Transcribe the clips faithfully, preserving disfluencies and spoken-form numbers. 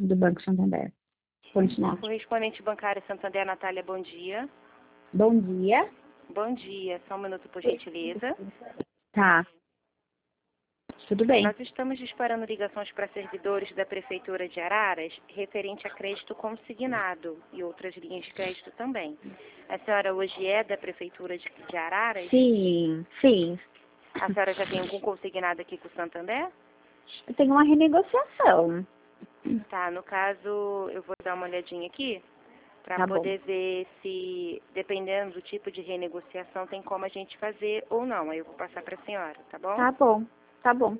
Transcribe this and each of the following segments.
do Banco Santander. Continua. Correspondente bancário Santander, Natália, bom dia. Bom dia. Bom dia, só um minuto, por gentileza. Tá. Tudo bem. Nós estamos disparando ligações para servidores da Prefeitura de Araras, referente a crédito consignado e outras linhas de crédito também. A senhora hoje é da Prefeitura de, de Araras? Sim, sim. A senhora já tem algum consignado aqui com o Santander? Eu tenho uma renegociação. Tá, no caso, eu vou dar uma olhadinha aqui para Tá bom. poder ver se, dependendo do tipo de renegociação, tem como a gente fazer ou não. Aí eu vou passar para a senhora, tá bom? Tá bom, tá bom.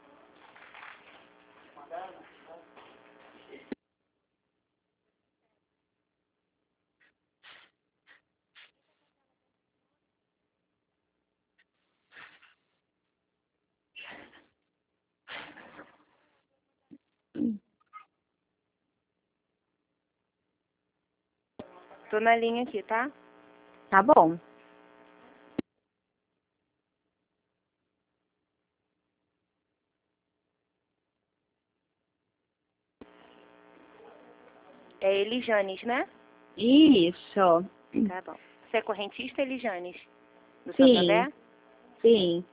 Tô na linha aqui, tá? Tá bom. É Elijanes, né? Isso. Tá bom. Você é correntista, Elijanes? Do Sim, Santander? sim.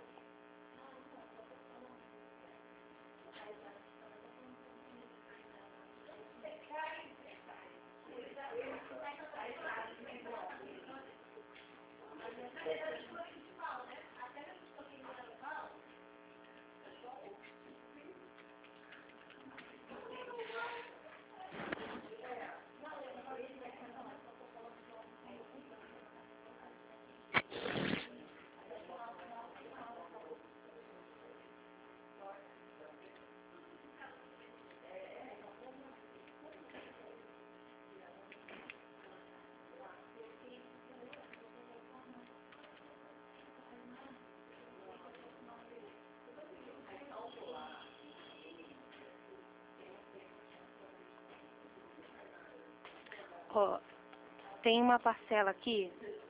Ó, tem uma parcela aqui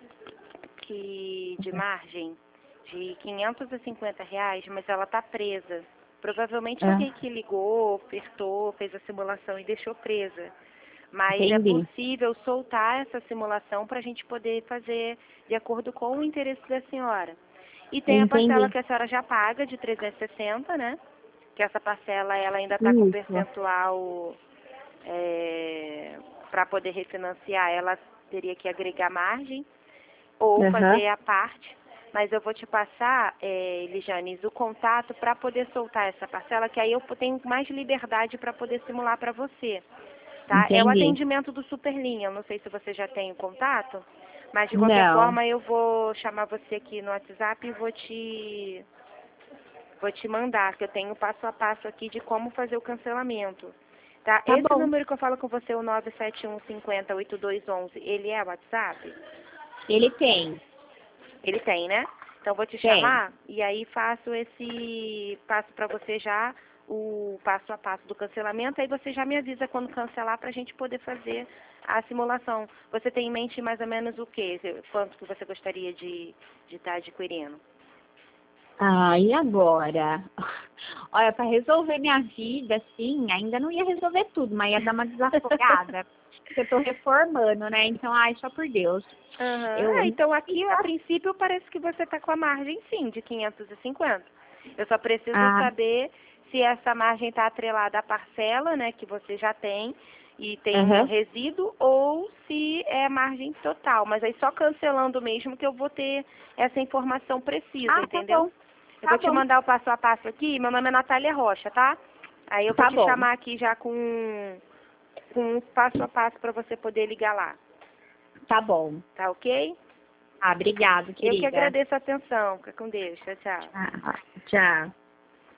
que de margem de quinhentos e cinquenta reais, mas ela tá presa. Provavelmente É. alguém que ligou, apertou, fez a simulação e deixou presa. Mas Entendi. é possível soltar essa simulação para a gente poder fazer de acordo com o interesse da senhora. E tem a parcela Entendi. que a senhora já paga de trezentos e sessenta, né? Que essa parcela ela ainda está com Isso. percentual é, para poder refinanciar. Ela teria que agregar margem ou Aham. fazer a parte. Mas eu vou te passar, é, Elijanes, o contato para poder soltar essa parcela, que aí eu tenho mais liberdade para poder simular para você. Tá? É o Entendi. atendimento do Superlinha. Eu não sei se você já tem o contato, mas de qualquer Não. forma eu vou chamar você aqui no WhatsApp e vou te vou te mandar, que eu tenho passo a passo aqui de como fazer o cancelamento. Tá? Tá Esse bom. número que eu falo com você, o nove sete um cinco zero oito dois um um, ele é o WhatsApp? Ele tem. Ele tem, né? Então vou te Tem. chamar e aí faço esse passo para você já, o passo a passo do cancelamento, aí você já me avisa quando cancelar para a gente poder fazer a simulação. Você tem em mente mais ou menos o quê? Quanto que você gostaria de de estar adquirindo? Ah, e agora? Olha, para resolver minha vida, assim, ainda não ia resolver tudo, mas ia dar uma desafogada. Porque eu tô reformando, né? Então, ai, só por Deus. Aham. Eu, Ah, então aqui, a princípio, parece que você está com a margem, sim, de quinhentos e cinquenta. Eu só preciso ah, saber se essa margem está atrelada à parcela, né, que você já tem, e tem um aham. resíduo, ou se é margem total. Mas aí só cancelando mesmo que eu vou ter essa informação precisa, Ah, tá entendeu? bom. Eu Tá vou te bom. mandar o passo a passo aqui. Meu nome é Natália Rocha, tá? Aí eu vou Tá te bom. chamar aqui já com, com um passo a passo para você poder ligar lá. Tá bom. Tá ok? Ah, obrigado, Eu que querida. agradeço a atenção. Fica com Deus. Tchau, tchau. Ah, tchau.